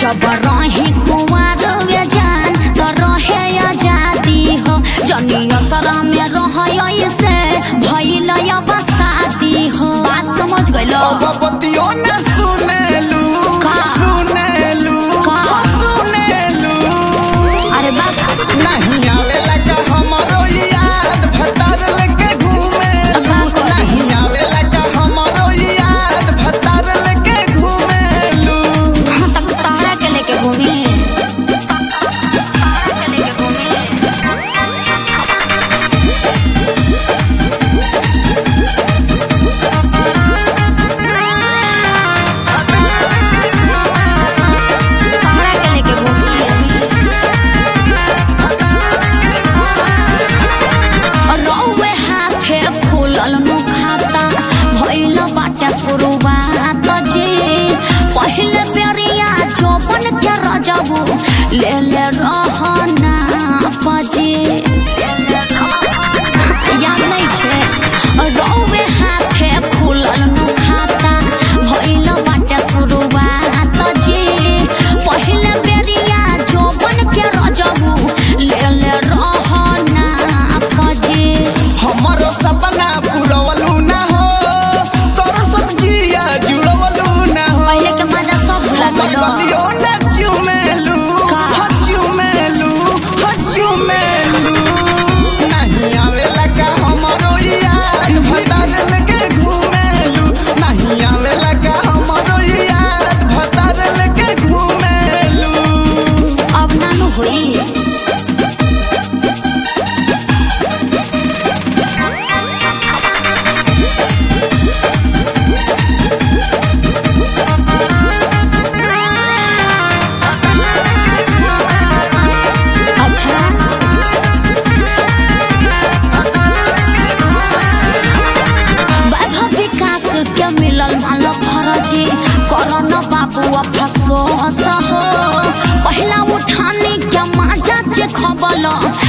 जब रही कुंवर वे जान तो रहे आजादी हो जनी असरा में रहे से भइल अब शादी हो बात समझ गइलो अब बतियो न सुनेलू सुनेलू सुनेलू अरे बात नहीं आवेला का हमरो याद भतार लेके घूमे नहीं आवेला का हमरो याद भतार लेके घूमेलू तक तारा के लेके घूमी पहले बेरिया चौपन के रजबू ले ले रहना बजे याद नहीं थे रौवे हाथे खुलल नु खाता भइल बाटे शुरुआत जे पहले बेरिया चौपन के रजबू ले ले रहना बजे हमरो सपना पुरवलू ना हो तोर सब्जिया जुड़वलू ना हो पहले के मजा सब भुला गेलो गलियो ना चुमेलू चुमेलू नहीं आवेला का हमरो याद भतार लेके घूमेलू नहीं आवेला का हमरो याद भतार लेके घूमेलू अब नानू होई करण बाबू अफसोस हो पहला उठाने क्या मजा जे खबल